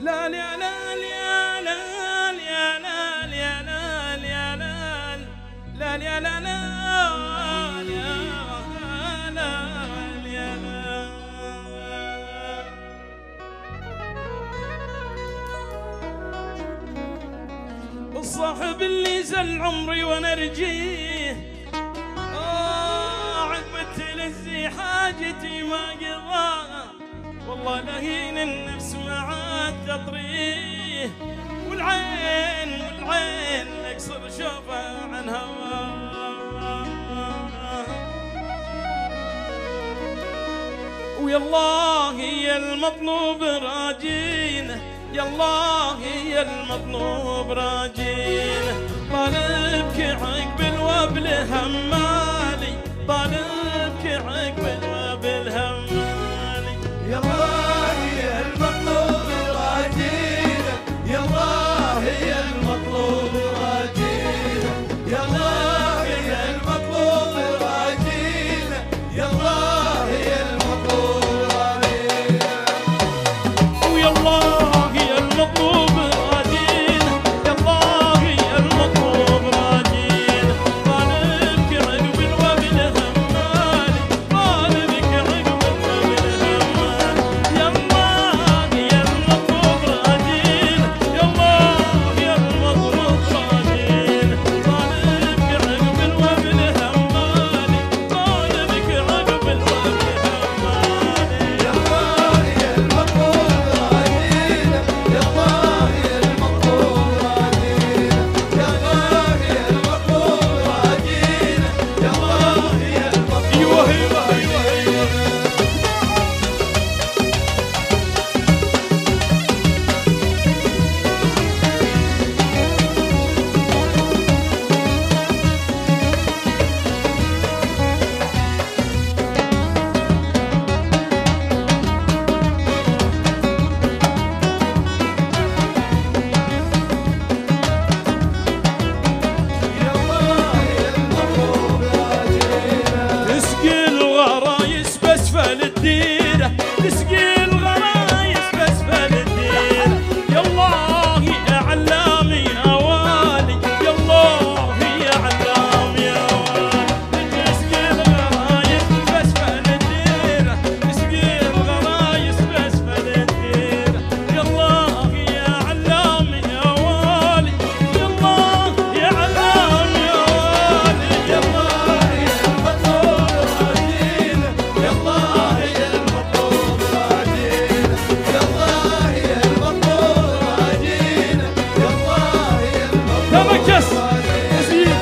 لا لا لا لا لا لا لا لا لا لا لا لا لا. الصاحب اللي زل عمري وانا رجيه عقب تلزي حاجتي ما قضاها، والله لهين النفس ما عاد تطريه، والعين اكسر شوفها عن هواه. ويالله يا المطلوب راجينه، يالله يا المطلوب راجينه، طالبك عقب الوبل همالي، طالبك عقب الوبل همالي. يالله يا المطلوب راجينه، يالله يا المطلوب راجينه، يالله يا المطلوب راجينه، يالله يا المطلوب راجينه. ويالله يا المطلوب راجينه، يالله يا المطلوب راجينه، طالبك عقب الوبل همالي، طالبك عقب الوبل همالي. يالله يا المطلوب راجينه، يالله يا المطلوب راجينه، طالبك عقب الوبل همالي، طالبك عقب الوبل همالي. يالله يا المطلوب راجينه، يالله يا المطلوب راجينه، يالله يا المطلوب راجينه، يالله يا المطلوب. ايوه ايوه ايوه ايوه. تسقي الغرايس باسفل الديره، تسقي الغرايس باسفل الديره، يالله يا علام يا والي، يالله يا علام يا والي. تسقي الغرايس باسفل الديره، تسقي الغرايس باسفل الديره، يالله يا علام يا والي، يالله يا علام يا والي. يالله يا المطلوب راجينه، يالله يا المطلوب راجينه، يالله يا المطلوب راجينه، يالله يا المطلوب تمكس راجينه. زين.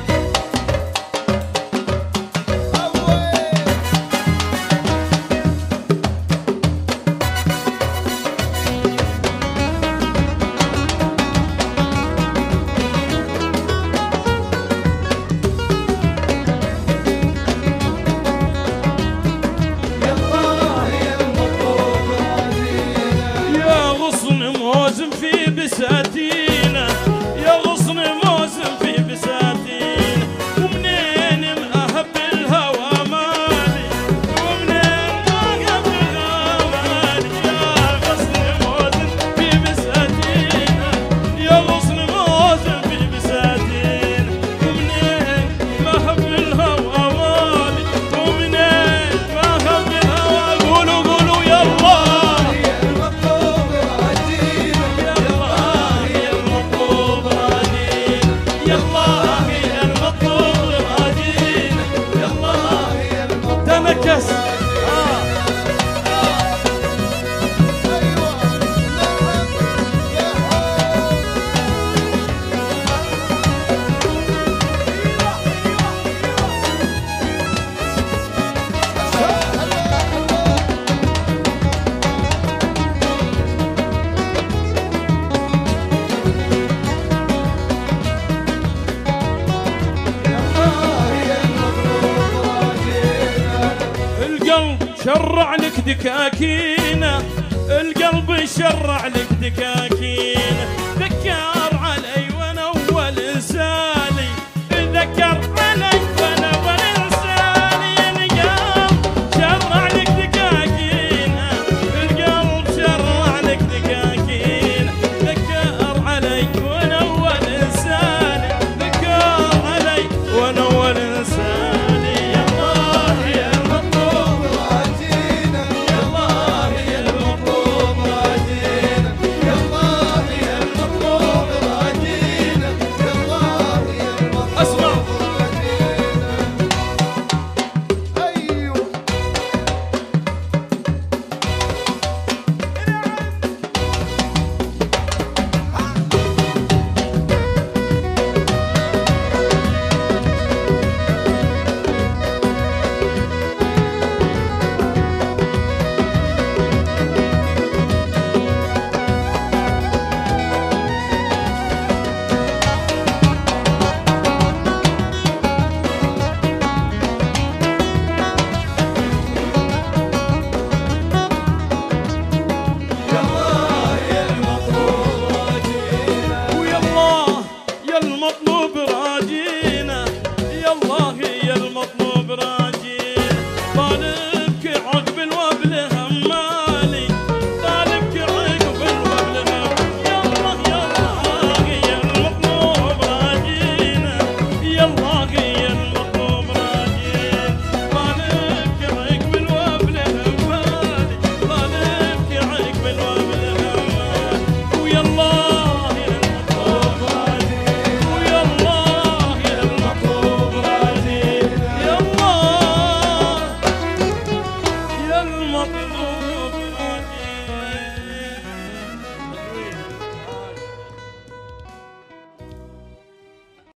يالله يا المطلوب راجينه. يا غصن موزن في بساتينه، يا غصن موزن في بساتينه، ومنين مأهب الهوى مالي، ومنين مأهب الهوى مالي. يا غصن موزن في بساتينه، يا غصن موزن في بساتينه، ومنين مأهب الهوى مالي، ومنين مأهب الهوى. قولوا قولوا يالله يا المطلوب راجينه، يالله يا المطلوب راجينه، يالله يا المطلوب راجينه، يالله يا المطلوب. تمكس. القلب شرع لك دكاكينه، القلب شرع لك دكاكينه،